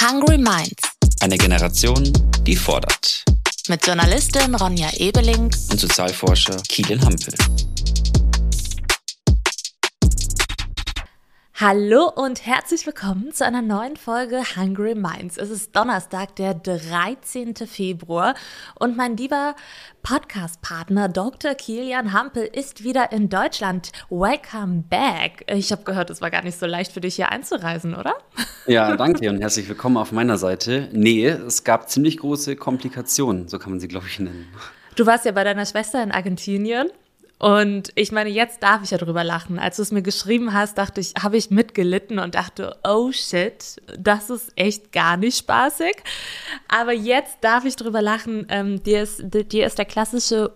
Hungry Minds. Eine Generation, die fordert. Mit Journalistin Ronja Ebeling Und Sozialforscher Kilian Hampel. Hallo und herzlich willkommen zu einer neuen Folge Hungry Minds. Es ist Donnerstag, der 13. Februar und mein lieber Podcast-Partner Dr. Kilian Hampel ist wieder in Deutschland. Welcome back. Ich habe gehört, es war gar nicht so leicht für dich hier einzureisen, oder? Ja, danke und herzlich willkommen auf meiner Seite. Nee, es gab ziemlich große Komplikationen, so kann man sie, glaube ich, nennen. Du warst ja bei deiner Schwester in Argentinien. Und ich meine, jetzt darf ich ja drüber lachen. Als du es mir geschrieben hast, dachte ich, habe ich mitgelitten und dachte, oh shit, das ist echt gar nicht spaßig. Aber jetzt darf ich drüber lachen. Dir ist der klassische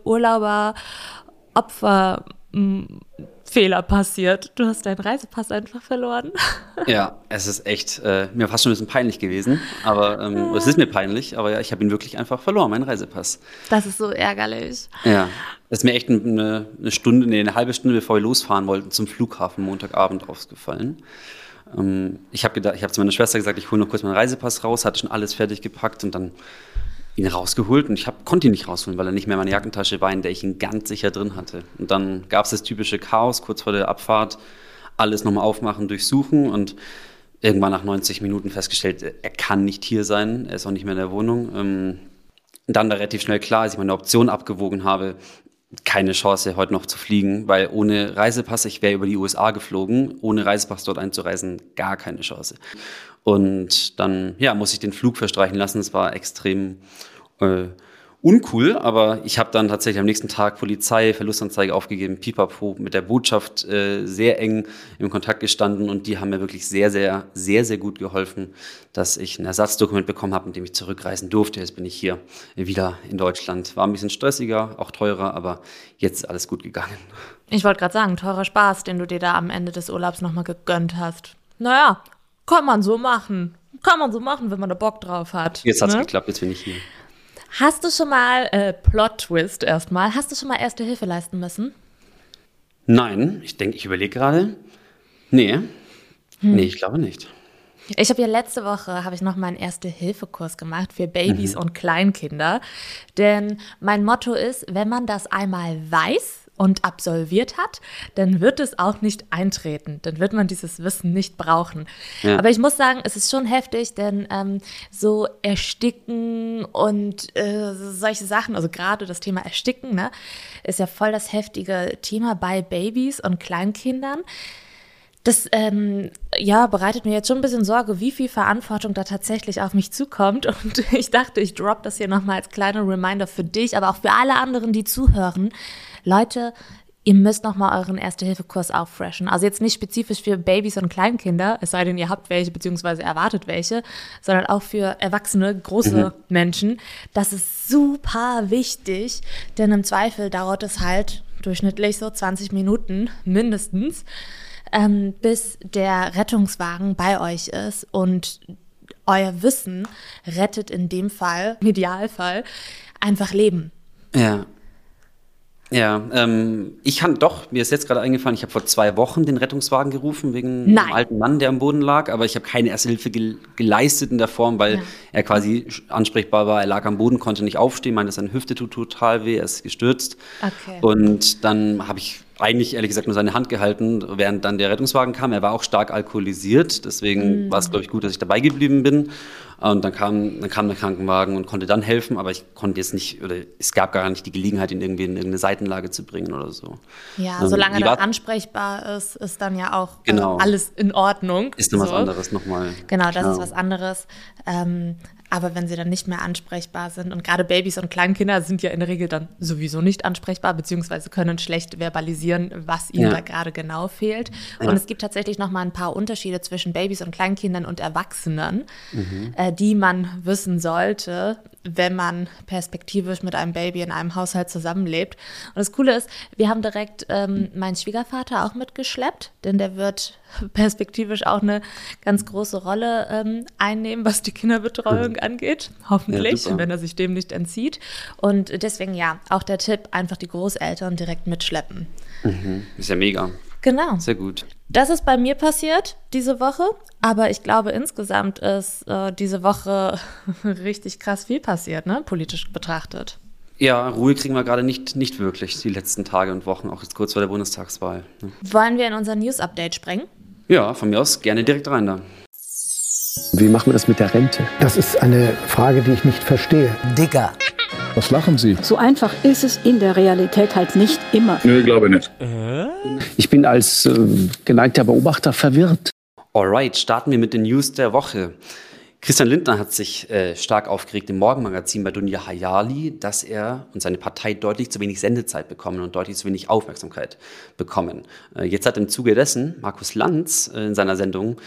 Urlauber-Opfer-Fehler passiert. Du hast deinen Reisepass einfach verloren. Ja, es ist echt mir fast schon ein bisschen peinlich gewesen. Aber es ist mir peinlich, aber ja, ich habe ihn wirklich einfach verloren, meinen Reisepass. Das ist so ärgerlich. Ja. Das ist mir echt eine halbe Stunde, bevor wir losfahren wollten, zum Flughafen Montagabend aufgefallen. Ich habe zu meiner Schwester gesagt, ich hole noch kurz meinen Reisepass raus, hatte schon alles fertig gepackt und dann ihn rausgeholt. Und ich konnte ihn nicht rausholen, weil er nicht mehr in meiner Jackentasche war, in der ich ihn ganz sicher drin hatte. Und dann gab es das typische Chaos kurz vor der Abfahrt, alles nochmal aufmachen, durchsuchen und irgendwann nach 90 Minuten festgestellt, er kann nicht hier sein, er ist auch nicht mehr in der Wohnung. Dann da relativ schnell klar, als ich meine Option abgewogen habe, keine Chance, heute noch zu fliegen, weil ohne Reisepass, ich wäre über die USA geflogen, ohne Reisepass dort einzureisen, gar keine Chance. Und dann, muss ich den Flug verstreichen lassen. Es war extrem uncool, aber ich habe dann tatsächlich am nächsten Tag Polizei, Verlustanzeige aufgegeben, pipapo, mit der Botschaft sehr eng im Kontakt gestanden und die haben mir wirklich sehr, sehr, sehr, sehr gut geholfen, dass ich ein Ersatzdokument bekommen habe, mit dem ich zurückreisen durfte. Jetzt bin ich hier wieder in Deutschland. War ein bisschen stressiger, auch teurer, aber jetzt ist alles gut gegangen. Ich wollte gerade sagen, teurer Spaß, den du dir da am Ende des Urlaubs nochmal gegönnt hast. Naja, kann man so machen. Kann man so machen, wenn man da Bock drauf hat. Jetzt hat's geklappt, jetzt bin ich hier. Hast du schon mal, Plot-Twist erstmal, hast du schon mal Erste Hilfe leisten müssen? Nein, ich überlege gerade. Nee, ich glaube nicht. Ich habe ja letzte Woche, noch mal einen Erste-Hilfe-Kurs gemacht für Babys und Kleinkinder. Denn mein Motto ist, wenn man das einmal weiß und absolviert hat, dann wird es auch nicht eintreten. Dann wird man dieses Wissen nicht brauchen. Ja. Aber ich muss sagen, es ist schon heftig, denn so Ersticken und solche Sachen, also gerade das Thema Ersticken, ne, ist ja voll das heftige Thema bei Babys und Kleinkindern. Das bereitet mir jetzt schon ein bisschen Sorge, wie viel Verantwortung da tatsächlich auf mich zukommt. Und ich dachte, ich droppe das hier nochmal als kleiner Reminder für dich, aber auch für alle anderen, die zuhören. Leute, ihr müsst nochmal euren Erste-Hilfe-Kurs auffreshen. Also jetzt nicht spezifisch für Babys und Kleinkinder, es sei denn, ihr habt welche beziehungsweise erwartet welche, sondern auch für erwachsene, große Menschen. Das ist super wichtig, denn im Zweifel dauert es halt durchschnittlich so 20 Minuten mindestens, bis der Rettungswagen bei euch ist und euer Wissen rettet in dem Fall, im Idealfall, einfach Leben. Ja, mir ist jetzt gerade eingefallen, ich habe vor 2 Wochen den Rettungswagen gerufen wegen einem alten Mann, der am Boden lag, aber ich habe keine Erste Hilfe geleistet in der Form, weil er quasi ansprechbar war, er lag am Boden, konnte nicht aufstehen, meinte, seine Hüfte tut total weh, er ist gestürzt. Okay. Und dann habe ich eigentlich, ehrlich gesagt, nur seine Hand gehalten, während dann der Rettungswagen kam. Er war auch stark alkoholisiert, deswegen war es, glaube ich, gut, dass ich dabei geblieben bin. Und dann kam der Krankenwagen und konnte dann helfen, aber ich konnte jetzt nicht, oder es gab gar nicht die Gelegenheit, ihn irgendwie in irgendeine Seitenlage zu bringen oder so. Ja, solange er ansprechbar ist, ist dann ja auch alles in Ordnung. Ist dann was anderes nochmal. Genau, das ist was anderes. Aber wenn sie dann nicht mehr ansprechbar sind und gerade Babys und Kleinkinder sind ja in der Regel dann sowieso nicht ansprechbar, beziehungsweise können schlecht verbalisieren, was ihnen da gerade genau fehlt. Und es gibt tatsächlich noch mal ein paar Unterschiede zwischen Babys und Kleinkindern und Erwachsenen, die man wissen sollte, wenn man perspektivisch mit einem Baby in einem Haushalt zusammenlebt. Und das Coole ist, wir haben direkt meinen Schwiegervater auch mitgeschleppt, denn der wird perspektivisch auch eine ganz große Rolle einnehmen, was die Kinderbetreuung angeht. Hoffentlich, wenn er sich dem nicht entzieht. Und deswegen auch der Tipp, einfach die Großeltern direkt mitschleppen. Ist ja mega. Genau. Sehr gut. Das ist bei mir passiert diese Woche, aber ich glaube, insgesamt ist diese Woche richtig krass viel passiert, ne, politisch betrachtet. Ja, Ruhe kriegen wir gerade nicht wirklich die letzten Tage und Wochen, auch jetzt kurz vor der Bundestagswahl. Ne? Wollen wir in unser News-Update springen? Ja, von mir aus gerne direkt rein da. Wie machen wir das mit der Rente? Das ist eine Frage, die ich nicht verstehe. Digger. Was lachen Sie? So einfach ist es in der Realität halt nicht immer. Nö, glaube nicht. Ich bin als geneigter Beobachter verwirrt. Alright, starten wir mit den News der Woche. Christian Lindner hat sich stark aufgeregt im Morgenmagazin bei Dunja Hayali, dass er und seine Partei deutlich zu wenig Sendezeit bekommen und deutlich zu wenig Aufmerksamkeit bekommen. Jetzt hat im Zuge dessen Markus Lanz in seiner Sendung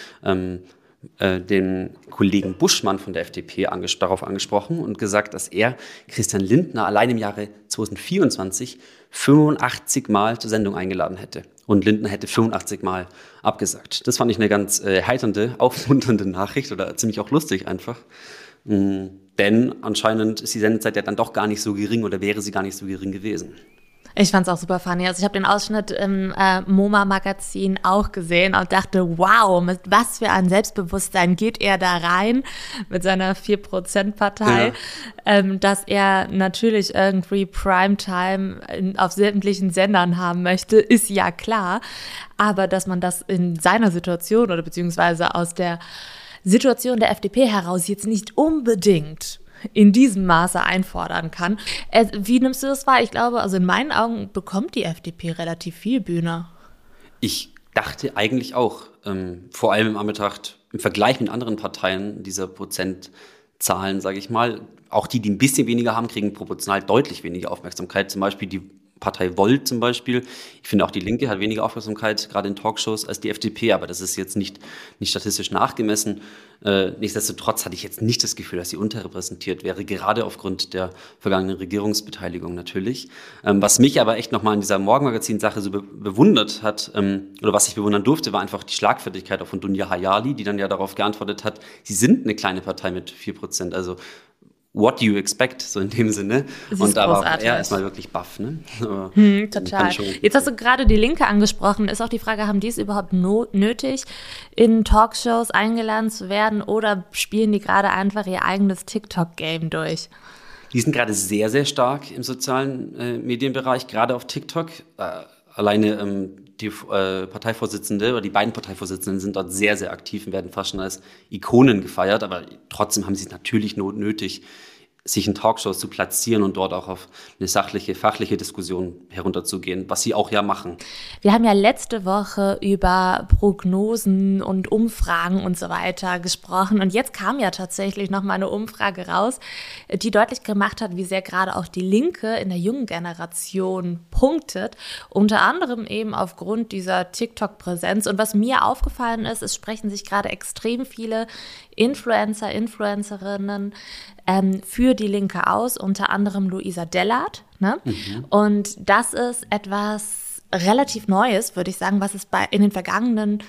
den Kollegen Buschmann von der FDP darauf angesprochen und gesagt, dass er Christian Lindner allein im Jahre 2024 85 Mal zur Sendung eingeladen hätte. Und Lindner hätte 85 Mal abgesagt. Das fand ich eine ganz heiternde, aufmunternde Nachricht oder ziemlich auch lustig einfach. Denn anscheinend ist die Sendezeit ja dann doch gar nicht so gering oder wäre sie gar nicht so gering gewesen. Ich fand's auch super funny. Also ich habe den Ausschnitt im MoMA-Magazin auch gesehen und dachte, wow, mit was für ein Selbstbewusstsein geht er da rein mit seiner 4%-Partei, dass er natürlich irgendwie Primetime auf sämtlichen Sendern haben möchte, ist ja klar. Aber dass man das in seiner Situation oder beziehungsweise aus der Situation der FDP heraus jetzt nicht unbedingt in diesem Maße einfordern kann. Wie nimmst du das wahr? Ich glaube, also in meinen Augen bekommt die FDP relativ viel Bühne. Ich dachte eigentlich auch, vor allem im Vergleich mit anderen Parteien dieser Prozentzahlen, sage ich mal, auch die ein bisschen weniger haben, kriegen proportional deutlich weniger Aufmerksamkeit. Zum Beispiel die Partei Volt zum Beispiel. Ich finde auch die Linke hat weniger Aufmerksamkeit, gerade in Talkshows, als die FDP, aber das ist jetzt nicht statistisch nachgemessen. Nichtsdestotrotz hatte ich jetzt nicht das Gefühl, dass sie unterrepräsentiert wäre, gerade aufgrund der vergangenen Regierungsbeteiligung natürlich. Was mich aber echt nochmal in dieser Morgenmagazin-Sache so bewundert hat, oder was ich bewundern durfte, war einfach die Schlagfertigkeit auch von Dunja Hayali, die dann ja darauf geantwortet hat, sie sind eine kleine Partei mit 4%, also what do you expect, so in dem Sinne. Und da war er erstmal wirklich baff, ne? Total. Jetzt hast du gerade die Linke angesprochen. Ist auch die Frage, haben die es überhaupt nötig, in Talkshows eingeladen zu werden oder spielen die gerade einfach ihr eigenes TikTok-Game durch? Die sind gerade sehr, sehr stark im sozialen Medienbereich, gerade auf TikTok. Alleine die Parteivorsitzende oder die beiden Parteivorsitzenden sind dort sehr, sehr aktiv und werden fast schon als Ikonen gefeiert. Aber trotzdem haben sie es natürlich nötig, sich in Talkshows zu platzieren und dort auch auf eine sachliche, fachliche Diskussion herunterzugehen, was sie auch ja machen. Wir haben ja letzte Woche über Prognosen und Umfragen und so weiter gesprochen und jetzt kam ja tatsächlich noch mal eine Umfrage raus, die deutlich gemacht hat, wie sehr gerade auch die Linke in der jungen Generation punktet, unter anderem eben aufgrund dieser TikTok-Präsenz. Und was mir aufgefallen ist, es sprechen sich gerade extrem viele Influencer, Influencerinnen für die Linke aus, unter anderem Luisa Dellert. Ne? Und das ist etwas relativ Neues, würde ich sagen, was es bei den vergangenen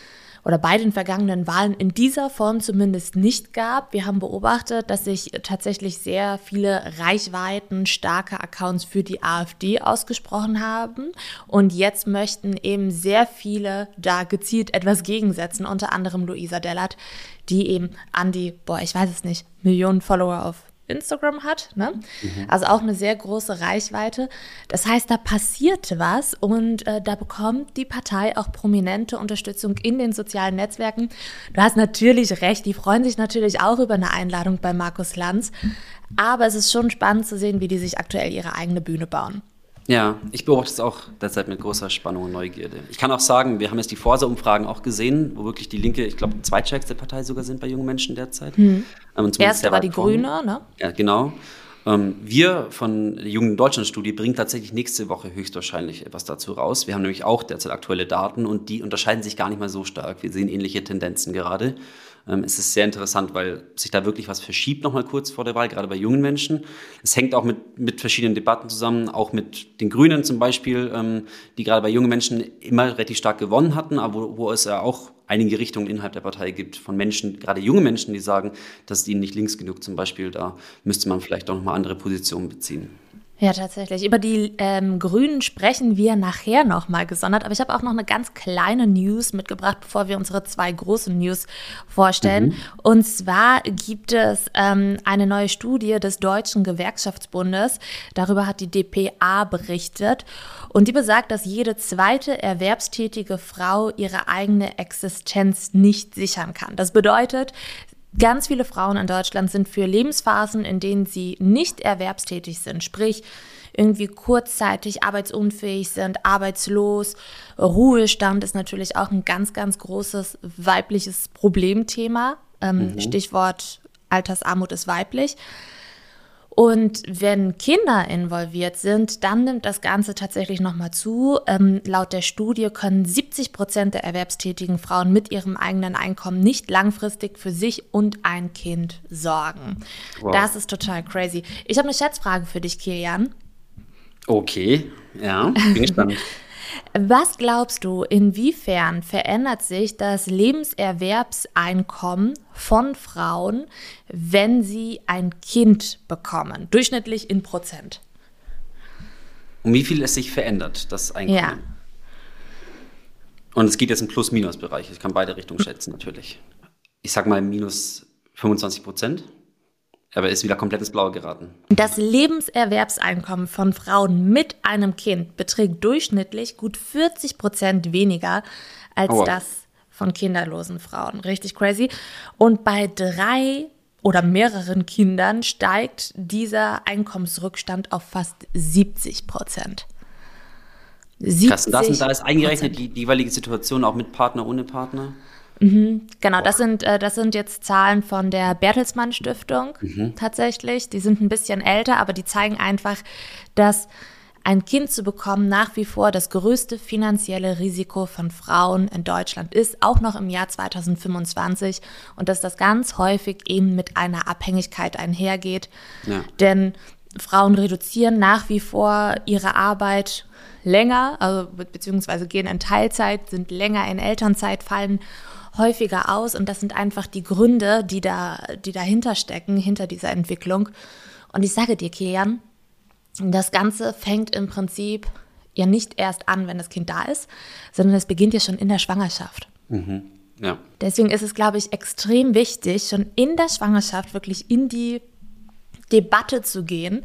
Wahlen in dieser Form zumindest nicht gab. Wir haben beobachtet, dass sich tatsächlich sehr viele reichweitenstarke Accounts für die AfD ausgesprochen haben. Und jetzt möchten eben sehr viele da gezielt etwas gegensetzen, unter anderem Luisa Dellert, die eben an die, Millionen Follower auf Instagram hat, ne? Also auch eine sehr große Reichweite. Das heißt, da passiert was und da bekommt die Partei auch prominente Unterstützung in den sozialen Netzwerken. Du hast natürlich recht, die freuen sich natürlich auch über eine Einladung bei Markus Lanz, aber es ist schon spannend zu sehen, wie die sich aktuell ihre eigene Bühne bauen. Ja, ich beobachte es auch derzeit mit großer Spannung und Neugierde. Ich kann auch sagen, wir haben jetzt die Forsa-Umfragen auch gesehen, wo wirklich die Linke, ich glaube, zweitstärkste Partei sogar sind bei jungen Menschen derzeit. Erste war die Grüne, ne? Ja, genau. Wir von der Jungen Deutschland-Studie bringen tatsächlich nächste Woche höchstwahrscheinlich etwas dazu raus. Wir haben nämlich auch derzeit aktuelle Daten und die unterscheiden sich gar nicht mal so stark. Wir sehen ähnliche Tendenzen gerade. Es ist sehr interessant, weil sich da wirklich was verschiebt nochmal kurz vor der Wahl, gerade bei jungen Menschen. Es hängt auch mit verschiedenen Debatten zusammen, auch mit den Grünen zum Beispiel, die gerade bei jungen Menschen immer relativ stark gewonnen hatten, aber wo es ja auch einige Richtungen innerhalb der Partei gibt von Menschen, gerade junge Menschen, die sagen, das ist ihnen nicht links genug zum Beispiel, da müsste man vielleicht auch nochmal andere Positionen beziehen. Ja, tatsächlich. Über die Grünen sprechen wir nachher nochmal gesondert. Aber ich habe auch noch eine ganz kleine News mitgebracht, bevor wir unsere 2 großen News vorstellen. Und zwar gibt es eine neue Studie des Deutschen Gewerkschaftsbundes. Darüber hat die dpa berichtet. Und die besagt, dass jede zweite erwerbstätige Frau ihre eigene Existenz nicht sichern kann. Das bedeutet, ganz viele Frauen in Deutschland sind für Lebensphasen, in denen sie nicht erwerbstätig sind, sprich irgendwie kurzzeitig arbeitsunfähig sind, arbeitslos. Ruhestand ist natürlich auch ein ganz, ganz großes weibliches Problemthema. Stichwort Altersarmut ist weiblich. Und wenn Kinder involviert sind, dann nimmt das Ganze tatsächlich nochmal zu. Laut der Studie können 70% der erwerbstätigen Frauen mit ihrem eigenen Einkommen nicht langfristig für sich und ein Kind sorgen. Wow. Das ist total crazy. Ich habe eine Schätzfrage für dich, Kilian. Okay, ja, bin gespannt. Was glaubst du, inwiefern verändert sich das Lebenserwerbseinkommen von Frauen, wenn sie ein Kind bekommen? Durchschnittlich in Prozent. Um wie viel es sich verändert, das Einkommen? Ja. Und es geht jetzt im Plus-Minus-Bereich. Ich kann beide Richtungen schätzen, natürlich. Ich sag mal minus 25%. Aber ist wieder komplett ins Blaue geraten. Das Lebenserwerbseinkommen von Frauen mit einem Kind beträgt durchschnittlich gut 40% weniger als das von kinderlosen Frauen. Richtig crazy. Und bei 3 oder mehreren Kindern steigt dieser Einkommensrückstand auf fast 70%. Krass, da ist eingerechnet die jeweilige Situation auch mit Partner, ohne Partner? Genau, das sind jetzt Zahlen von der Bertelsmann Stiftung tatsächlich. Die sind ein bisschen älter, aber die zeigen einfach, dass ein Kind zu bekommen nach wie vor das größte finanzielle Risiko von Frauen in Deutschland ist, auch noch im Jahr 2025. Und dass das ganz häufig eben mit einer Abhängigkeit einhergeht. Ja. Denn Frauen reduzieren nach wie vor ihre Arbeit länger, also beziehungsweise gehen in Teilzeit, sind länger in Elternzeit, fallen häufiger aus. Und das sind einfach die Gründe, die dahinter stecken, hinter dieser Entwicklung. Und ich sage dir, Kilian, das Ganze fängt im Prinzip ja nicht erst an, wenn das Kind da ist, sondern es beginnt ja schon in der Schwangerschaft. Ja. Deswegen ist es, glaube ich, extrem wichtig, schon in der Schwangerschaft wirklich in die Debatte zu gehen,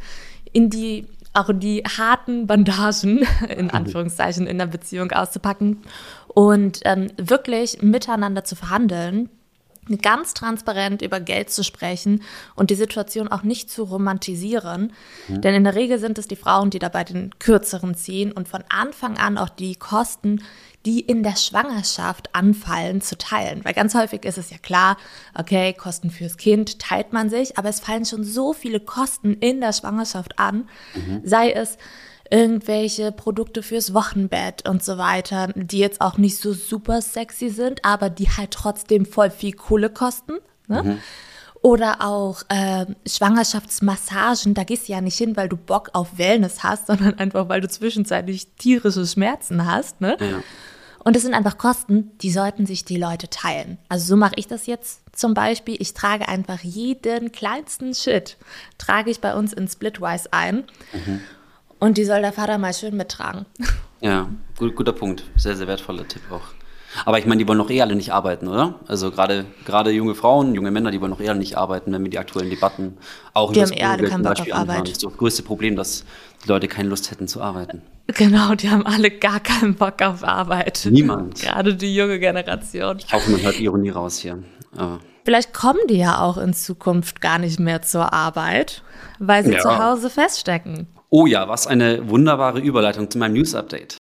auch die harten Bandagen, in Anführungszeichen, in der Beziehung auszupacken und wirklich miteinander zu verhandeln, ganz transparent über Geld zu sprechen und die Situation auch nicht zu romantisieren. Denn in der Regel sind es die Frauen, die dabei den Kürzeren ziehen und von Anfang an auch die Kosten, die in der Schwangerschaft anfallen, zu teilen. Weil ganz häufig ist es ja klar, okay, Kosten fürs Kind teilt man sich, aber es fallen schon so viele Kosten in der Schwangerschaft an, sei es irgendwelche Produkte fürs Wochenbett und so weiter, die jetzt auch nicht so super sexy sind, aber die halt trotzdem voll viel Kohle kosten, ne? Oder auch Schwangerschaftsmassagen, da gehst du ja nicht hin, weil du Bock auf Wellness hast, sondern einfach, weil du zwischenzeitlich tierische Schmerzen hast, ne? Ja. Und das sind einfach Kosten, die sollten sich die Leute teilen. Also so mache ich das jetzt zum Beispiel. Ich trage einfach jeden kleinsten Shit, trage ich bei uns in Splitwise ein. Und die soll der Vater mal schön mittragen. Ja, guter Punkt. Sehr, sehr wertvoller Tipp auch. Aber ich meine, die wollen doch alle nicht arbeiten, oder? Also gerade junge Frauen, junge Männer, die wollen doch nicht arbeiten, wenn wir die aktuellen Debatten auch die haben alle keinen Bock auf Arbeit. Das ist das größte Problem, dass die Leute keine Lust hätten zu arbeiten. Genau, die haben alle gar keinen Bock auf Arbeit. Niemand. Gerade die junge Generation. Ich hoffe, man hört Ironie raus hier. Aber vielleicht kommen die ja auch in Zukunft gar nicht mehr zur Arbeit, weil sie zu Hause feststecken. Oh ja, was eine wunderbare Überleitung zu meinem News-Update.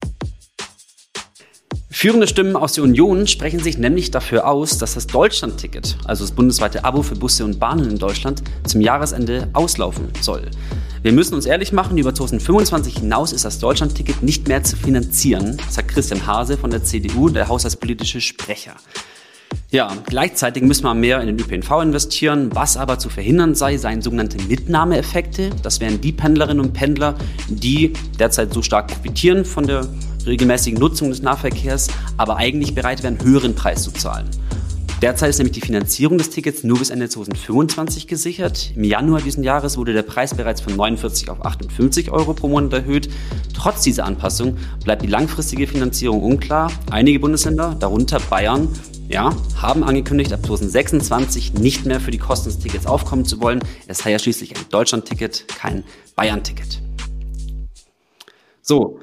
Führende Stimmen aus der Union sprechen sich nämlich dafür aus, dass das Deutschland-Ticket, also das bundesweite Abo für Busse und Bahnen in Deutschland, zum Jahresende auslaufen soll. Wir müssen uns ehrlich machen, über 2025 hinaus ist das Deutschland-Ticket nicht mehr zu finanzieren, sagt Christian Hase von der CDU, der haushaltspolitische Sprecher. Ja, gleichzeitig müssen wir mehr in den ÖPNV investieren. Was aber zu verhindern sei, seien sogenannte Mitnahmeeffekte. Das wären die Pendlerinnen und Pendler, die derzeit so stark profitieren von der regelmäßigen Nutzung des Nahverkehrs, aber eigentlich bereit wären, höheren Preis zu zahlen. Derzeit ist nämlich die Finanzierung des Tickets nur bis Ende 2025 gesichert. Im Januar diesen Jahres wurde der Preis bereits von 49 auf 58 Euro pro Monat erhöht. Trotz dieser Anpassung bleibt die langfristige Finanzierung unklar. Einige Bundesländer, darunter Bayern, haben angekündigt, ab 2026 nicht mehr für die Kosten des Tickets aufkommen zu wollen. Es sei ja schließlich ein Deutschland-Ticket, kein Bayern-Ticket. So.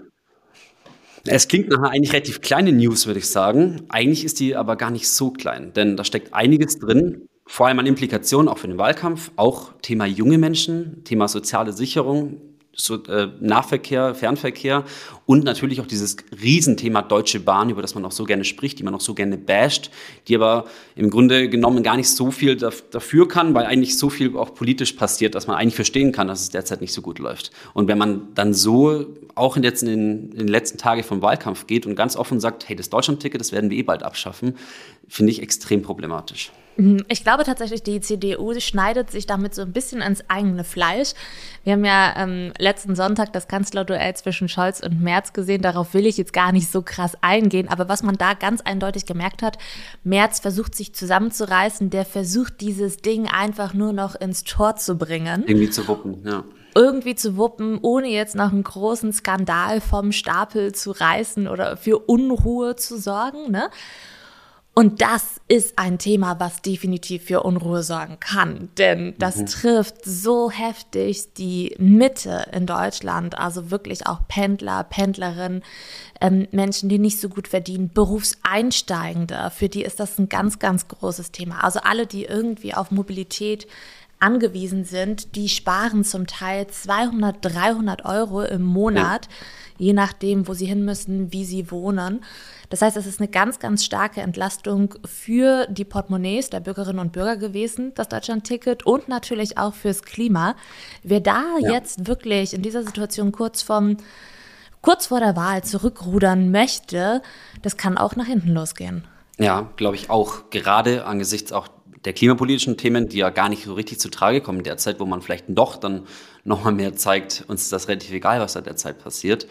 Es klingt nach einer eigentlich relativ kleine News, würde ich sagen. Eigentlich ist die aber gar nicht so klein, denn da steckt einiges drin, vor allem an Implikationen auch für den Wahlkampf, auch Thema junge Menschen, Thema soziale Sicherung, Nahverkehr, Fernverkehr und natürlich auch dieses Riesenthema Deutsche Bahn, über das man auch so gerne spricht, die man auch so gerne basht, die aber im Grunde genommen gar nicht so viel dafür kann, weil eigentlich so viel auch politisch passiert, dass man eigentlich verstehen kann, dass es derzeit nicht so gut läuft. Und wenn man dann so auch in den letzten Tagen vom Wahlkampf geht und ganz offen sagt, hey, das Deutschland-Ticket, das werden wir bald abschaffen, finde ich extrem problematisch. Ich glaube tatsächlich, die CDU schneidet sich damit so ein bisschen ins eigene Fleisch. Wir haben ja letzten Sonntag das Kanzlerduell zwischen Scholz und Merz gesehen. Darauf will ich jetzt gar nicht so krass eingehen. Aber was man da ganz eindeutig gemerkt hat, Merz versucht sich zusammenzureißen. Der versucht, dieses Ding einfach nur noch ins Tor zu bringen. Irgendwie zu wuppen, ja. Irgendwie zu wuppen, ohne jetzt noch einen großen Skandal vom Stapel zu reißen oder für Unruhe zu sorgen, ne? Und das ist ein Thema, was definitiv für Unruhe sorgen kann, denn das trifft so heftig die Mitte in Deutschland, also wirklich auch Pendler, Pendlerinnen, Menschen, die nicht so gut verdienen, Berufseinsteigende, für die ist das ein ganz, ganz großes Thema. Also alle, die irgendwie auf Mobilität angewiesen sind, die sparen zum Teil 200, 300 Euro im Monat, je nachdem, wo sie hin müssen, wie sie wohnen. Das heißt, es ist eine ganz, ganz starke Entlastung für die Portemonnaies der Bürgerinnen und Bürger gewesen, das Deutschland-Ticket, und natürlich auch fürs Klima. Wer da jetzt wirklich in dieser Situation kurz vor der Wahl zurückrudern möchte, das kann auch nach hinten losgehen. Ja, glaube ich auch. Gerade angesichts auch der klimapolitischen Themen, die ja gar nicht so richtig zu Trage kommen derzeit, wo man vielleicht doch dann nochmal mehr zeigt, uns ist das relativ egal, was da derzeit passiert.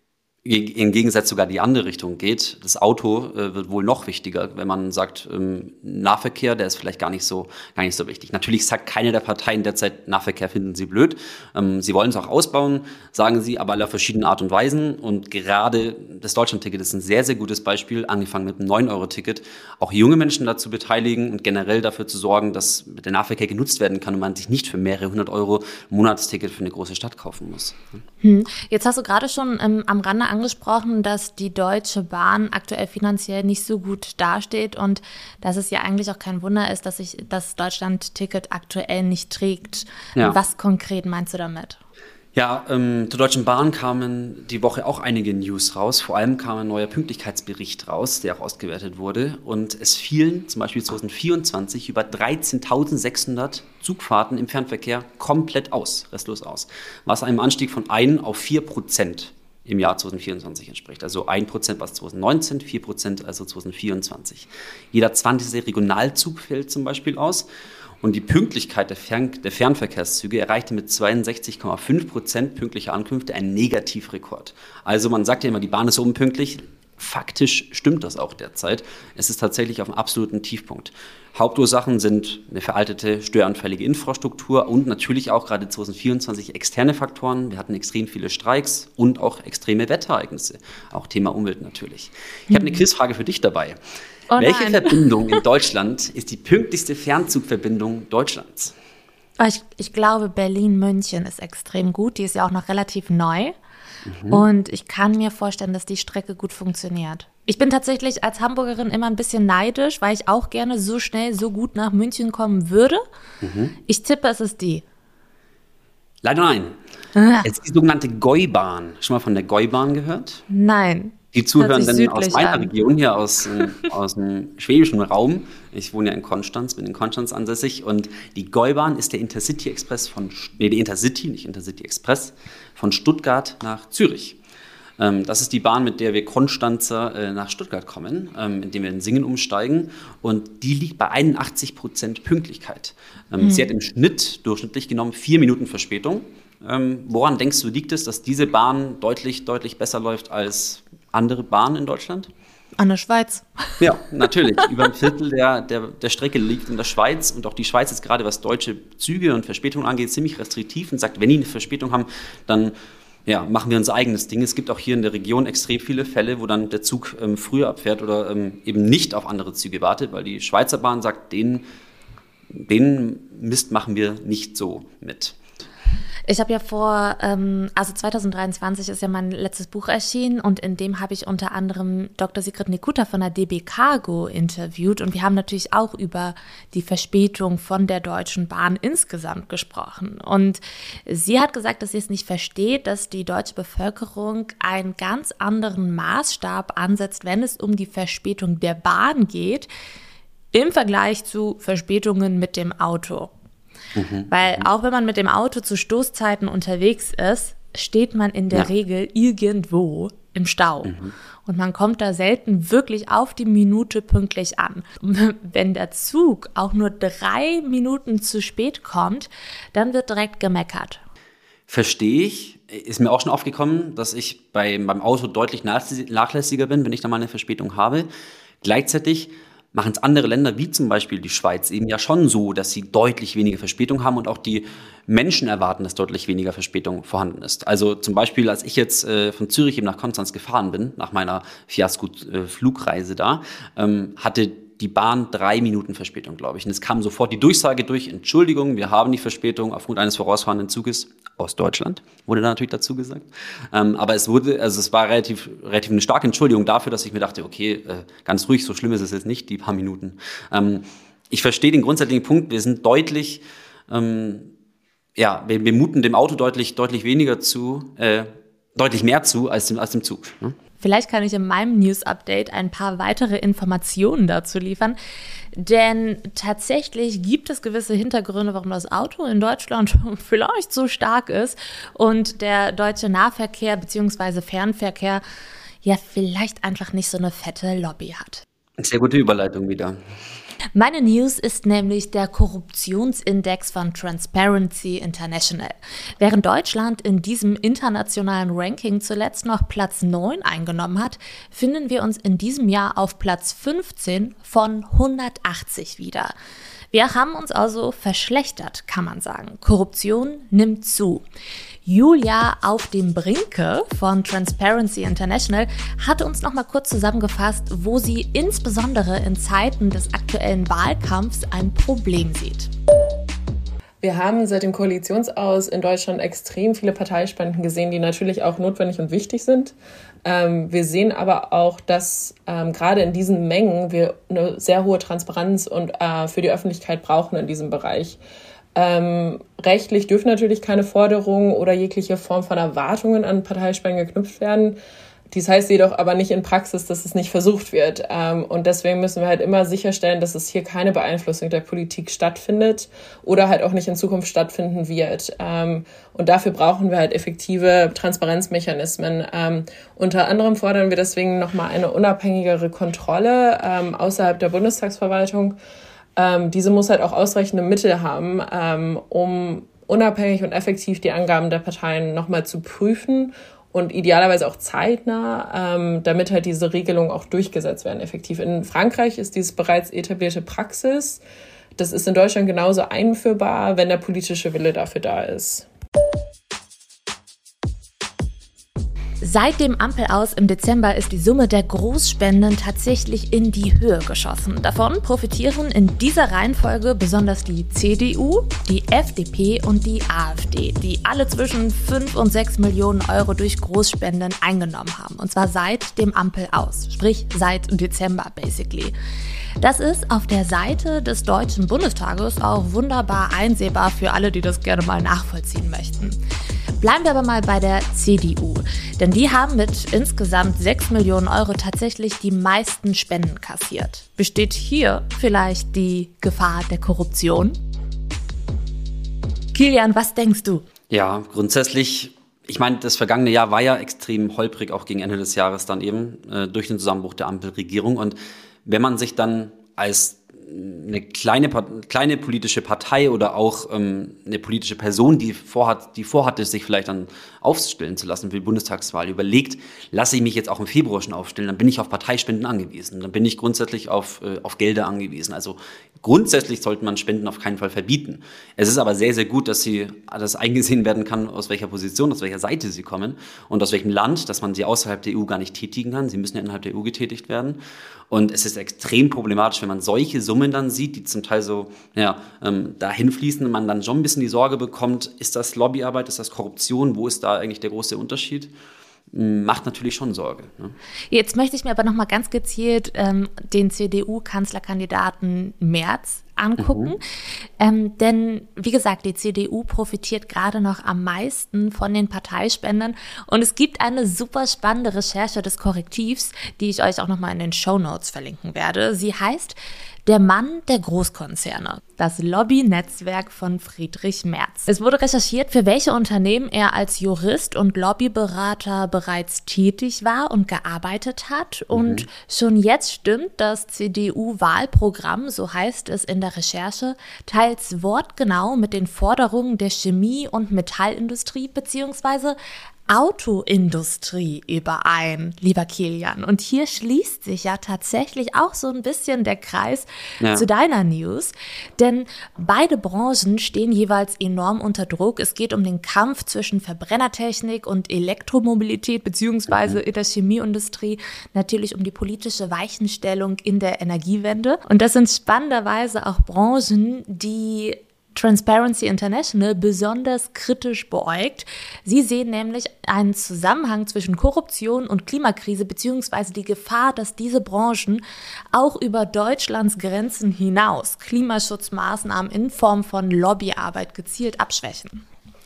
Im Gegensatz sogar die andere Richtung geht. Das Auto wird wohl noch wichtiger, wenn man sagt, Nahverkehr, der ist vielleicht gar nicht so wichtig. Natürlich sagt keine der Parteien derzeit, Nahverkehr finden sie blöd. Sie wollen es auch ausbauen, sagen sie, aber auf verschiedene Art und Weisen. Und gerade das Deutschland-Ticket ist ein sehr, sehr gutes Beispiel, angefangen mit einem 9-Euro-Ticket, auch junge Menschen dazu beteiligen und generell dafür zu sorgen, dass der Nahverkehr genutzt werden kann und man sich nicht für mehrere 100 Euro Monatsticket für eine große Stadt kaufen muss. Jetzt hast du gerade schon am Rande angesprochen, dass die Deutsche Bahn aktuell finanziell nicht so gut dasteht und dass es ja eigentlich auch kein Wunder ist, dass sich das Deutschland-Ticket aktuell nicht trägt. Ja. Was konkret meinst du damit? Ja, zur Deutschen Bahn kamen die Woche auch einige News raus. Vor allem kam ein neuer Pünktlichkeitsbericht raus, der auch ausgewertet wurde. Und es fielen zum Beispiel 2024 über 13.600 Zugfahrten im Fernverkehr komplett restlos aus. Was einem Anstieg von 1 auf 4% im Jahr 2024 entspricht. Also 1% war es 2019, 4% also 2024. Jeder 20. Regionalzug fällt zum Beispiel aus. Und die Pünktlichkeit der Fernverkehrszüge erreichte mit 62,5% pünktlicher Ankünfte einen Negativrekord. Also man sagt ja immer, die Bahn ist so unpünktlich. Faktisch stimmt das auch derzeit. Es ist tatsächlich auf einem absoluten Tiefpunkt. Hauptursachen sind eine veraltete, störanfällige Infrastruktur und natürlich auch gerade 2024 externe Faktoren. Wir hatten extrem viele Streiks und auch extreme Wetterereignisse. Auch Thema Umwelt natürlich. Ich habe eine Quizfrage für dich dabei. Welche Verbindung in Deutschland ist die pünktlichste Fernzugverbindung Deutschlands? Ich glaube, Berlin-München ist extrem gut. Die ist ja auch noch relativ neu. Und ich kann mir vorstellen, dass die Strecke gut funktioniert. Ich bin tatsächlich als Hamburgerin immer ein bisschen neidisch, weil ich auch gerne so schnell, so gut nach München kommen würde. Ich tippe, es ist die. Leider nein. Es ist die sogenannte Gäubahn. Schon mal von der Gäubahn gehört? Nein. Die Zuhörenden aus meiner Region hier, aus dem schwäbischen Raum. Ich wohne ja in Konstanz, bin in Konstanz ansässig. Und die Gäubahn ist der Intercity Express von Stuttgart nach Zürich. Das ist die Bahn, mit der wir Konstanzer nach Stuttgart kommen, indem wir in Singen umsteigen. Und die liegt bei 81% Pünktlichkeit. Sie hat im Schnitt, durchschnittlich genommen, 4 Minuten Verspätung. Woran denkst du, liegt es, dass diese Bahn deutlich, deutlich besser läuft als andere Bahnen in Deutschland? An der Schweiz. Ja, natürlich. Über ein Viertel der Strecke liegt in der Schweiz und auch die Schweiz ist gerade, was deutsche Züge und Verspätungen angeht, ziemlich restriktiv und sagt, wenn die eine Verspätung haben, dann machen wir unser eigenes Ding. Es gibt auch hier in der Region extrem viele Fälle, wo dann der Zug früher abfährt oder eben nicht auf andere Züge wartet, weil die Schweizer Bahn sagt, den Mist machen wir nicht so mit. Ich habe ja 2023 ist ja mein letztes Buch erschienen und in dem habe ich unter anderem Dr. Sigrid Nekuta von der DB Cargo interviewt und wir haben natürlich auch über die Verspätung von der Deutschen Bahn insgesamt gesprochen. Und sie hat gesagt, dass sie es nicht versteht, dass die deutsche Bevölkerung einen ganz anderen Maßstab ansetzt, wenn es um die Verspätung der Bahn geht, im Vergleich zu Verspätungen mit dem Auto. Weil auch wenn man mit dem Auto zu Stoßzeiten unterwegs ist, steht man in der Regel irgendwo im Stau. Und man kommt da selten wirklich auf die Minute pünktlich an. Wenn der Zug auch nur 3 Minuten zu spät kommt, dann wird direkt gemeckert. Verstehe ich. Ist mir auch schon aufgekommen, dass ich beim Auto deutlich nachlässiger bin, wenn ich da mal eine Verspätung habe. Gleichzeitig machen es andere Länder, wie zum Beispiel die Schweiz, eben ja schon so, dass sie deutlich weniger Verspätung haben und auch die Menschen erwarten, dass deutlich weniger Verspätung vorhanden ist. Also zum Beispiel, als ich jetzt von Zürich eben nach Konstanz gefahren bin, nach meiner Fiasko-Flugreise da, hatte die Bahn 3 Minuten Verspätung, glaube ich. Und es kam sofort die Durchsage durch, Entschuldigung, wir haben die Verspätung aufgrund eines vorausfahrenden Zuges aus Deutschland, wurde da natürlich dazu gesagt. Aber es war relativ eine starke Entschuldigung dafür, dass ich mir dachte, okay, ganz ruhig, so schlimm ist es jetzt nicht, die paar Minuten. Ich verstehe den grundsätzlichen Punkt, wir sind deutlich, wir muten dem Auto deutlich weniger zu, deutlich mehr zu als dem Zug. Ne? Vielleicht kann ich in meinem News-Update ein paar weitere Informationen dazu liefern, denn tatsächlich gibt es gewisse Hintergründe, warum das Auto in Deutschland vielleicht so stark ist und der deutsche Nahverkehr bzw. Fernverkehr ja vielleicht einfach nicht so eine fette Lobby hat. Sehr gute Überleitung wieder. Meine News ist nämlich der Korruptionsindex von Transparency International. Während Deutschland in diesem internationalen Ranking zuletzt noch Platz 9 eingenommen hat, finden wir uns in diesem Jahr auf Platz 15 von 180 wieder. Wir haben uns also verschlechtert, kann man sagen. Korruption nimmt zu. Julia auf dem Brinke von Transparency International hat uns noch mal kurz zusammengefasst, wo sie insbesondere in Zeiten des aktuellen Wahlkampfs ein Problem sieht. Wir haben seit dem Koalitionsaus in Deutschland extrem viele Parteispenden gesehen, die natürlich auch notwendig und wichtig sind. Wir sehen aber auch, dass gerade in diesen Mengen wir eine sehr hohe Transparenz und für die Öffentlichkeit brauchen in diesem Bereich. Rechtlich dürfen natürlich keine Forderungen oder jegliche Form von Erwartungen an Parteispenden geknüpft werden. Dies heißt jedoch aber nicht in Praxis, dass es nicht versucht wird. Und deswegen müssen wir halt immer sicherstellen, dass es hier keine Beeinflussung der Politik stattfindet oder halt auch nicht in Zukunft stattfinden wird. Und dafür brauchen wir halt effektive Transparenzmechanismen. Unter anderem fordern wir deswegen nochmal eine unabhängigere Kontrolle außerhalb der Bundestagsverwaltung. Diese muss halt auch ausreichende Mittel haben, um unabhängig und effektiv die Angaben der Parteien nochmal zu prüfen und idealerweise auch zeitnah, damit halt diese Regelungen auch durchgesetzt werden effektiv. In Frankreich ist dies bereits etablierte Praxis. Das ist in Deutschland genauso einführbar, wenn der politische Wille dafür da ist. Seit dem Ampelaus im Dezember ist die Summe der Großspenden tatsächlich in die Höhe geschossen. Davon profitieren in dieser Reihenfolge besonders die CDU, die FDP und die AfD, die alle zwischen 5 und 6 Millionen Euro durch Großspenden eingenommen haben. Und zwar seit dem Ampelaus, sprich seit Dezember basically. Das ist auf der Seite des Deutschen Bundestages auch wunderbar einsehbar für alle, die das gerne mal nachvollziehen möchten. Bleiben wir aber mal bei der CDU, denn die haben mit insgesamt 6 Millionen Euro tatsächlich die meisten Spenden kassiert. Besteht hier vielleicht die Gefahr der Korruption? Kilian, was denkst du? Ja, grundsätzlich, ich meine, das vergangene Jahr war ja extrem holprig, auch gegen Ende des Jahres dann eben, durch den Zusammenbruch der Ampelregierung. Und wenn man sich dann als eine kleine politische Partei oder auch eine politische Person, die vorhatte, sich vielleicht dann aufstellen zu lassen für die Bundestagswahl, überlegt, lasse ich mich jetzt auch im Februar schon aufstellen, dann bin ich auf Parteispenden angewiesen, dann bin ich grundsätzlich auf Gelder angewiesen. Also grundsätzlich sollte man Spenden auf keinen Fall verbieten. Es ist aber sehr, sehr gut, dass das eingesehen werden kann, aus welcher Position, aus welcher Seite sie kommen und aus welchem Land, dass man sie außerhalb der EU gar nicht tätigen kann. Sie müssen ja innerhalb der EU getätigt werden. Und es ist extrem problematisch, wenn man solche Summen dann sieht, die zum Teil so dahin fließen und man dann schon ein bisschen die Sorge bekommt, ist das Lobbyarbeit, ist das Korruption, wo ist da eigentlich der große Unterschied? Macht natürlich schon Sorge. Ne? Jetzt möchte ich mir aber nochmal ganz gezielt den CDU-Kanzlerkandidaten Merz angucken. Denn, wie gesagt, die CDU profitiert gerade noch am meisten von den Parteispenden. Und es gibt eine super spannende Recherche des Korrektivs, die ich euch auch nochmal in den Shownotes verlinken werde. Sie heißt Der Mann der Großkonzerne, das Lobby-Netzwerk von Friedrich Merz. Es wurde recherchiert, für welche Unternehmen er als Jurist und Lobbyberater bereits tätig war und gearbeitet hat. Und schon jetzt stimmt das CDU-Wahlprogramm, so heißt es in der Recherche, teils wortgenau mit den Forderungen der Chemie- und Metallindustrie bzw. Autoindustrie überein, lieber Kilian. Und hier schließt sich ja tatsächlich auch so ein bisschen der Kreis zu deiner News. Denn beide Branchen stehen jeweils enorm unter Druck. Es geht um den Kampf zwischen Verbrennertechnik und Elektromobilität, beziehungsweise in der Chemieindustrie natürlich um die politische Weichenstellung in der Energiewende. Und das sind spannenderweise auch Branchen, die Transparency International besonders kritisch beäugt. Sie sehen nämlich einen Zusammenhang zwischen Korruption und Klimakrise beziehungsweise die Gefahr, dass diese Branchen auch über Deutschlands Grenzen hinaus Klimaschutzmaßnahmen in Form von Lobbyarbeit gezielt abschwächen.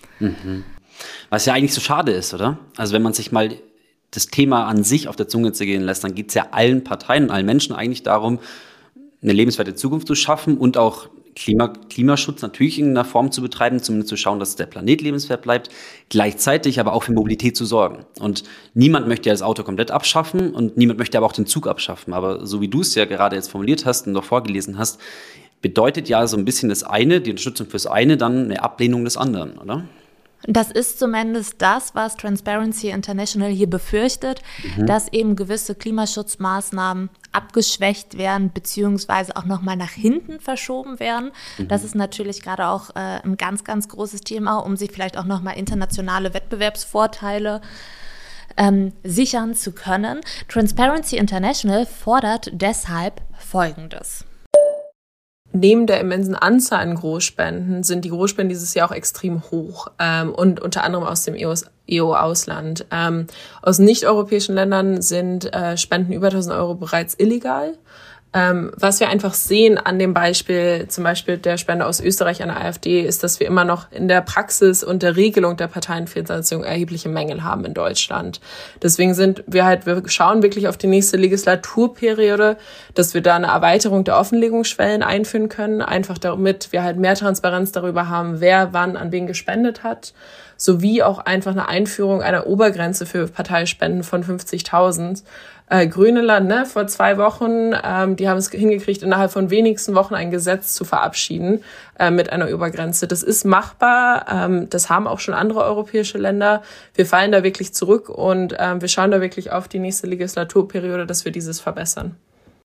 Was ja eigentlich so schade ist, oder? Also wenn man sich mal das Thema an sich auf der Zunge zergehen lässt, dann geht es ja allen Parteien und allen Menschen eigentlich darum, eine lebenswerte Zukunft zu schaffen und auch Klimaschutz natürlich in einer Form zu betreiben, zumindest zu schauen, dass der Planet lebenswert bleibt, gleichzeitig aber auch für Mobilität zu sorgen. Und niemand möchte ja das Auto komplett abschaffen und niemand möchte aber auch den Zug abschaffen. Aber so wie du es ja gerade jetzt formuliert hast und noch vorgelesen hast, bedeutet ja so ein bisschen das eine, die Unterstützung fürs eine, dann eine Ablehnung des anderen, oder? Das ist zumindest das, was Transparency International hier befürchtet, dass eben gewisse Klimaschutzmaßnahmen abgeschwächt werden beziehungsweise auch nochmal nach hinten verschoben werden. Das ist natürlich gerade auch ein ganz, ganz großes Thema, um sich vielleicht auch nochmal internationale Wettbewerbsvorteile sichern zu können. Transparency International fordert deshalb Folgendes. Neben der immensen Anzahl an Großspenden sind die Großspenden dieses Jahr auch extrem hoch und unter anderem aus dem EU-Ausland. Aus nicht-europäischen Ländern sind Spenden über 1.000 Euro bereits illegal. Was wir einfach sehen an dem Beispiel, zum Beispiel der Spende aus Österreich an der AfD, ist, dass wir immer noch in der Praxis und der Regelung der Parteienfinanzierung erhebliche Mängel haben in Deutschland. Deswegen wir schauen wirklich auf die nächste Legislaturperiode, dass wir da eine Erweiterung der Offenlegungsschwellen einführen können, einfach damit wir halt mehr Transparenz darüber haben, wer wann an wen gespendet hat, sowie auch einfach eine Einführung einer Obergrenze für Parteispenden von 50.000. Grüne vor 2 Wochen, die haben es hingekriegt, innerhalb von wenigsten Wochen ein Gesetz zu verabschieden mit einer Obergrenze. Das ist machbar, das haben auch schon andere europäische Länder. Wir fallen da wirklich zurück und wir schauen da wirklich auf die nächste Legislaturperiode, dass wir dieses verbessern.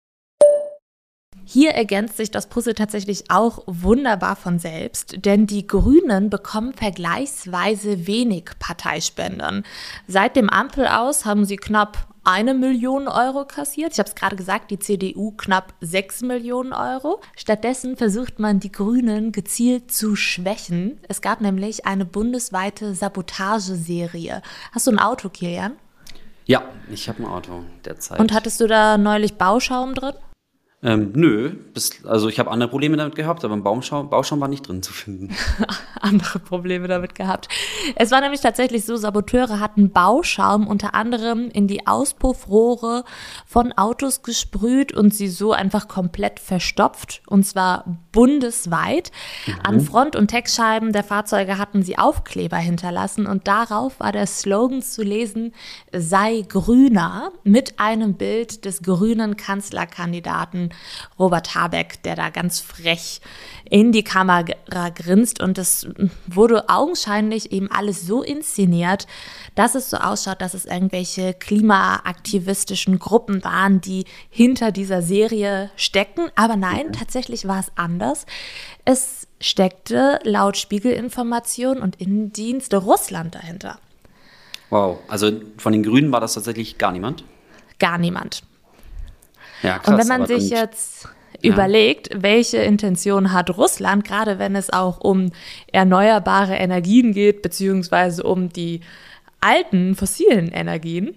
Hier ergänzt sich das Puzzle tatsächlich auch wunderbar von selbst, denn die Grünen bekommen vergleichsweise wenig Parteispenden. Seit dem Ampel-Aus haben sie knapp 1 Million Euro kassiert. Ich habe es gerade gesagt, die CDU knapp 6 Millionen Euro. Stattdessen versucht man, die Grünen gezielt zu schwächen. Es gab nämlich eine bundesweite Sabotageserie. Hast du ein Auto, Kilian? Ja, ich habe ein Auto derzeit. Und hattest du da neulich Bauschaum drin? Nö, also ich habe andere Probleme damit gehabt, aber Bauschaum war nicht drin zu finden. Andere Probleme damit gehabt. Es war nämlich tatsächlich so, Saboteure hatten Bauschaum unter anderem in die Auspuffrohre von Autos gesprüht und sie so einfach komplett verstopft, und zwar bundesweit. An Front- und Heckscheiben der Fahrzeuge hatten sie Aufkleber hinterlassen und darauf war der Slogan zu lesen: sei grüner, mit einem Bild des grünen Kanzlerkandidaten Robert Habeck, der da ganz frech in die Kamera grinst. Und es wurde augenscheinlich eben alles so inszeniert, dass es so ausschaut, dass es irgendwelche klimaaktivistischen Gruppen waren, die hinter dieser Serie stecken. Aber nein, tatsächlich war es anders. Es steckte laut Spiegelinformation und Innendienst Russland dahinter. Wow, also von den Grünen war das tatsächlich gar niemand? Gar niemand. Ja, krass. Und wenn man sich jetzt überlegt, welche Intention hat Russland, gerade wenn es auch um erneuerbare Energien geht, beziehungsweise um die alten fossilen Energien.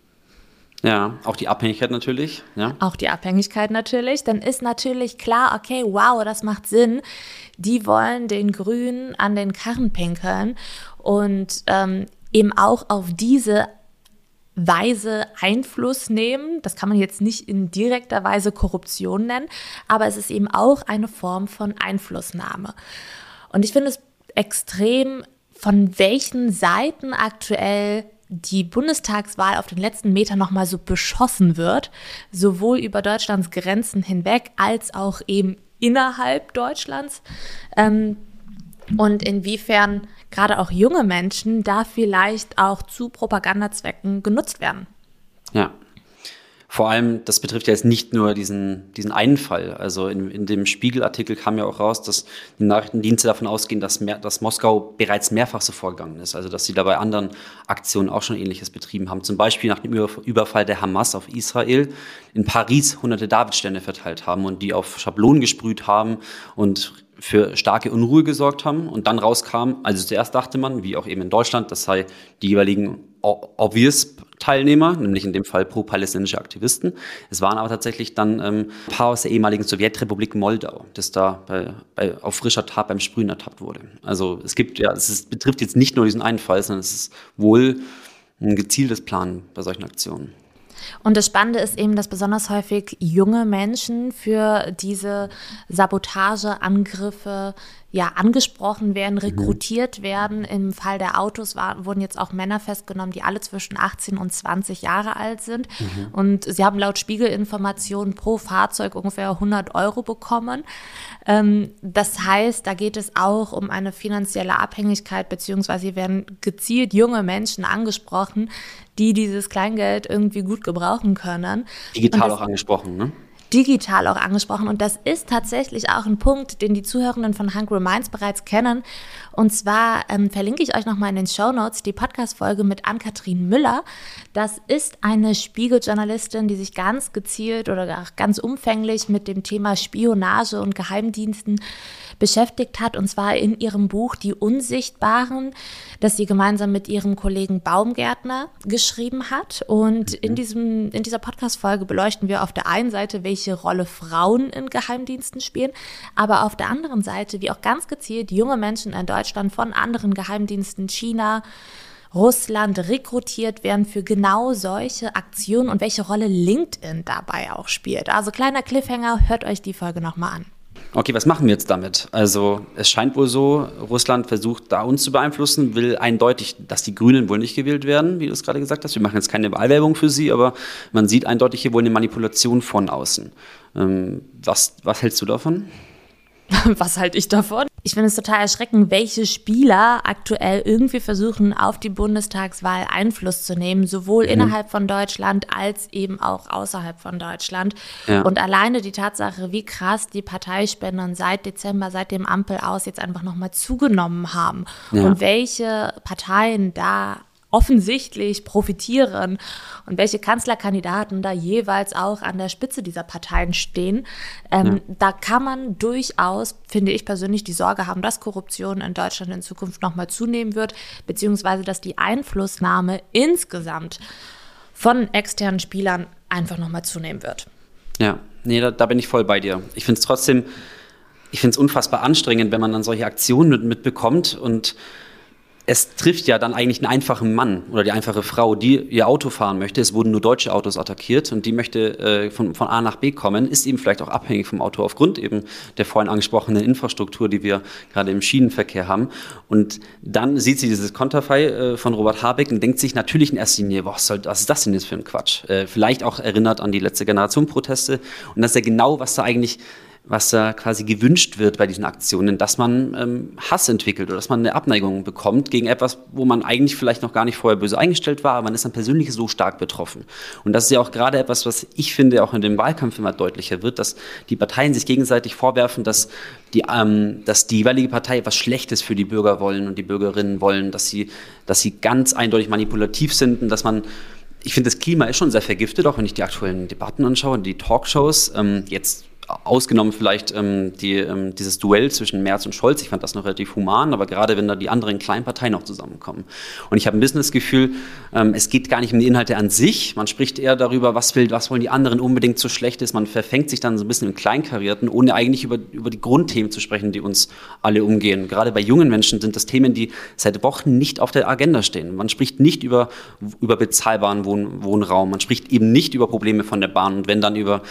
Ja, auch die Abhängigkeit natürlich. Ja. Auch die Abhängigkeit natürlich. Dann ist natürlich klar, okay, wow, das macht Sinn. Die wollen den Grünen an den Karren pinkeln und eben auch auf diese Weise Einfluss nehmen. Das kann man jetzt nicht in direkter Weise Korruption nennen, aber es ist eben auch eine Form von Einflussnahme. Und ich finde es extrem, von welchen Seiten aktuell die Bundestagswahl auf den letzten Metern nochmal so beschossen wird, sowohl über Deutschlands Grenzen hinweg als auch eben innerhalb Deutschlands. Und inwiefern gerade auch junge Menschen da vielleicht auch zu Propagandazwecken genutzt werden. Ja, vor allem, das betrifft ja jetzt nicht nur diesen einen Fall. Also in dem Spiegel-Artikel kam ja auch raus, dass die Nachrichtendienste davon ausgehen, dass Moskau bereits mehrfach so vorgegangen ist. Also dass sie da bei anderen Aktionen auch schon Ähnliches betrieben haben. Zum Beispiel nach dem Überfall der Hamas auf Israel in Paris hunderte Davidsterne verteilt haben und die auf Schablonen gesprüht haben und für starke Unruhe gesorgt haben. Und dann rauskam, also zuerst dachte man, wie auch eben in Deutschland, das sei die jeweiligen obvious Teilnehmer, nämlich in dem Fall pro-palästinensische Aktivisten. Es waren aber tatsächlich dann ein paar aus der ehemaligen Sowjetrepublik Moldau, das da auf frischer Tat beim Sprühen ertappt wurde. Also es betrifft jetzt nicht nur diesen einen Fall, sondern es ist wohl ein gezieltes Planen bei solchen Aktionen. Und das Spannende ist eben, dass besonders häufig junge Menschen für diese Sabotageangriffe angesprochen werden, rekrutiert werden. Im Fall der Autos wurden jetzt auch Männer festgenommen, die alle zwischen 18 und 20 Jahre alt sind. Und sie haben laut Spiegelinformationen pro Fahrzeug ungefähr 100 € bekommen. Das heißt, da geht es auch um eine finanzielle Abhängigkeit, beziehungsweise hier werden gezielt junge Menschen angesprochen, die dieses Kleingeld irgendwie gut gebrauchen können. Digital auch angesprochen, ne? Digital auch angesprochen. Und das ist tatsächlich auch ein Punkt, den die Zuhörenden von Hungry Minds bereits kennen. Und zwar verlinke ich euch nochmal in den Shownotes die Podcast-Folge mit Ann-Kathrin Müller. Das ist eine Spiegel-Journalistin, die sich ganz gezielt oder auch ganz umfänglich mit dem Thema Spionage und Geheimdiensten beschäftigt hat, und zwar in ihrem Buch Die Unsichtbaren, das sie gemeinsam mit ihrem Kollegen Baumgärtner geschrieben hat. Und in dieser Podcast-Folge beleuchten wir auf der einen Seite, welche Rolle Frauen in Geheimdiensten spielen, aber auf der anderen Seite, wie auch ganz gezielt junge Menschen in Deutschland von anderen Geheimdiensten, China, Russland, rekrutiert werden für genau solche Aktionen und welche Rolle LinkedIn dabei auch spielt. Also kleiner Cliffhanger, hört euch die Folge nochmal an. Okay, was machen wir jetzt damit? Also es scheint wohl so, Russland versucht da uns zu beeinflussen, will eindeutig, dass die Grünen wohl nicht gewählt werden, wie du es gerade gesagt hast. Wir machen jetzt keine Wahlwerbung für sie, aber man sieht eindeutig hier wohl eine Manipulation von außen. Was hältst du davon? Was halte ich davon? Ich finde es total erschreckend, welche Spieler aktuell irgendwie versuchen, auf die Bundestagswahl Einfluss zu nehmen, sowohl innerhalb von Deutschland als eben auch außerhalb von Deutschland. Ja. Und alleine die Tatsache, wie krass die Parteispenden seit Dezember, seit dem Ampel-Aus jetzt einfach nochmal zugenommen haben und welche Parteien da offensichtlich profitieren und welche Kanzlerkandidaten da jeweils auch an der Spitze dieser Parteien stehen. Da kann man durchaus, finde ich persönlich, die Sorge haben, dass Korruption in Deutschland in Zukunft nochmal zunehmen wird, beziehungsweise dass die Einflussnahme insgesamt von externen Spielern einfach nochmal zunehmen wird. Ja, nee, da bin ich voll bei dir. Ich finde es unfassbar anstrengend, wenn man dann solche Aktionen mitbekommt und es trifft ja dann eigentlich einen einfachen Mann oder die einfache Frau, die ihr Auto fahren möchte. Es wurden nur deutsche Autos attackiert und die möchte von A nach B kommen, ist eben vielleicht auch abhängig vom Auto aufgrund eben der vorhin angesprochenen Infrastruktur, die wir gerade im Schienenverkehr haben. Und dann sieht sie dieses Konterfei von Robert Habeck und denkt sich natürlich in erster Linie, was ist das denn jetzt für ein Quatsch? Vielleicht auch erinnert an die letzte Generation Proteste. Und das ist ja genau, was da quasi gewünscht wird bei diesen Aktionen, dass man Hass entwickelt oder dass man eine Abneigung bekommt gegen etwas, wo man eigentlich vielleicht noch gar nicht vorher böse eingestellt war, aber man ist dann persönlich so stark betroffen. Und das ist ja auch gerade etwas, was ich finde, auch in dem Wahlkampf immer deutlicher wird, dass die Parteien sich gegenseitig vorwerfen, dass die jeweilige Partei etwas Schlechtes für die Bürger wollen und die Bürgerinnen wollen, dass sie ganz eindeutig manipulativ sind und dass man ich finde, das Klima ist schon sehr vergiftet, auch wenn ich die aktuellen Debatten anschaue, die Talkshows, jetzt ausgenommen vielleicht dieses Duell zwischen Merz und Scholz. Ich fand das noch relativ human, aber gerade wenn da die anderen kleinen Parteien noch zusammenkommen. Und ich habe ein bisschen das Gefühl, es geht gar nicht um die Inhalte an sich. Man spricht eher darüber, was wollen die anderen unbedingt so schlecht ist. Man verfängt sich dann so ein bisschen im Kleinkarierten, ohne eigentlich über die Grundthemen zu sprechen, die uns alle umgehen. Gerade bei jungen Menschen sind das Themen, die seit Wochen nicht auf der Agenda stehen. Man spricht nicht über bezahlbaren Wohnraum. Man spricht eben nicht über Probleme von der Bahn und wenn dann über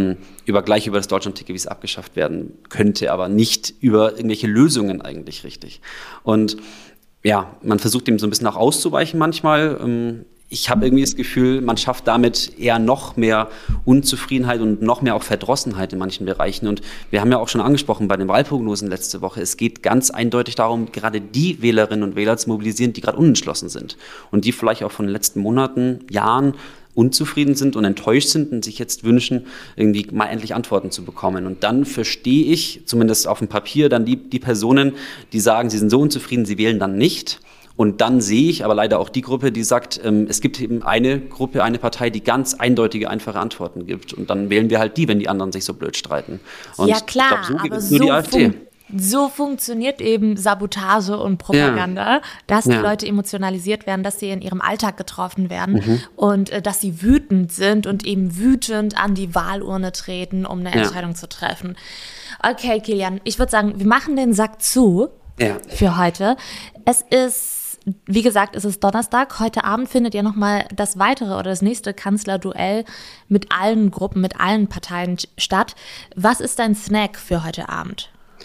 das Deutschlandticket, wie es abgeschafft werden könnte, aber nicht über irgendwelche Lösungen eigentlich richtig. Und ja, man versucht dem so ein bisschen auch auszuweichen manchmal. Ich habe irgendwie das Gefühl, man schafft damit eher noch mehr Unzufriedenheit und noch mehr auch Verdrossenheit in manchen Bereichen. Und wir haben ja auch schon angesprochen bei den Wahlprognosen letzte Woche, es geht ganz eindeutig darum, gerade die Wählerinnen und Wähler zu mobilisieren, die gerade unentschlossen sind und die vielleicht auch von den letzten Monaten, Jahren unzufrieden sind und enttäuscht sind und sich jetzt wünschen, irgendwie mal endlich Antworten zu bekommen. Und dann verstehe ich, zumindest auf dem Papier, dann die Personen, die sagen, sie sind so unzufrieden, sie wählen dann nicht. Und dann sehe ich aber leider auch die Gruppe, die sagt, es gibt eben eine Gruppe, eine Partei, die ganz eindeutige, einfache Antworten gibt. Und dann wählen wir halt die, wenn die anderen sich so blöd streiten. Und ja klar, ich glaub, so aber nur die AfD. So funktioniert eben Sabotage und Propaganda, dass die Leute emotionalisiert werden, dass sie in ihrem Alltag getroffen werden und dass sie wütend sind und eben wütend an die Wahlurne treten, um eine Entscheidung zu treffen. Okay, Kilian, ich würde sagen, wir machen den Sack zu für heute. Es ist, wie gesagt, es ist Donnerstag. Heute Abend findet ja nochmal das weitere oder das nächste Kanzlerduell mit allen Gruppen, mit allen Parteien statt. Was ist dein Snack für heute Abend?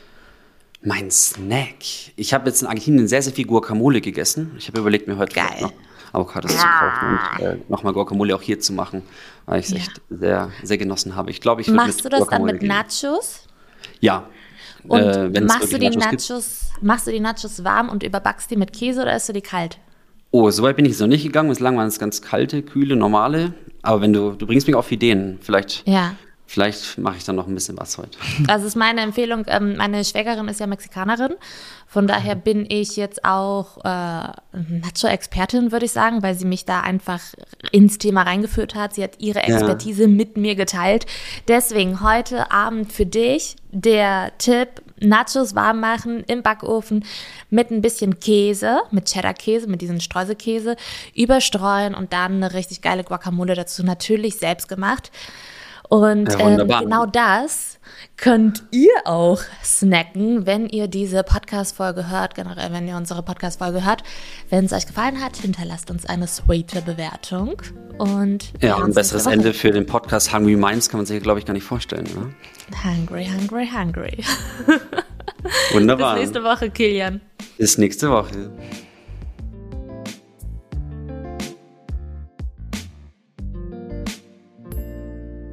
Mein Snack? Ich habe jetzt in Argentinien sehr, sehr viel Guacamole gegessen. Ich habe überlegt, mir heute noch Avocados zu kaufen und nochmal Guacamole auch hier zu machen, weil ich es echt sehr, sehr genossen habe. Ich glaube, ich würde Machst du das Guacamole dann mit Nachos? Ja. Und machst du die Nachos warm und überbackst die mit Käse oder isst du die kalt? Oh, so weit bin ich jetzt noch nicht gegangen. Bislang waren es ganz kalte, kühle, normale. Aber wenn du bringst mich auf Ideen. Vielleicht mache ich dann noch ein bisschen was heute. Das ist meine Empfehlung. Meine Schwägerin ist ja Mexikanerin. Von daher bin ich jetzt auch Nacho-Expertin, würde ich sagen, weil sie mich da einfach ins Thema reingeführt hat. Sie hat ihre Expertise mit mir geteilt. Deswegen heute Abend für dich der Tipp, Nachos warm machen im Backofen mit ein bisschen Käse, mit Cheddar-Käse, mit diesem Streuselkäse, überstreuen und dann eine richtig geile Guacamole dazu, natürlich selbst gemacht. Und genau das könnt ihr auch snacken, wenn ihr diese Podcast-Folge hört, generell, wenn ihr unsere Podcast-Folge hört. Wenn es euch gefallen hat, hinterlasst uns eine sweete Bewertung. Und ein besseres Ende für den Podcast Hungry Minds kann man sich, glaube ich, gar nicht vorstellen. Ne? Hungry, hungry, hungry. Wunderbar. Bis nächste Woche, Kilian. Bis nächste Woche.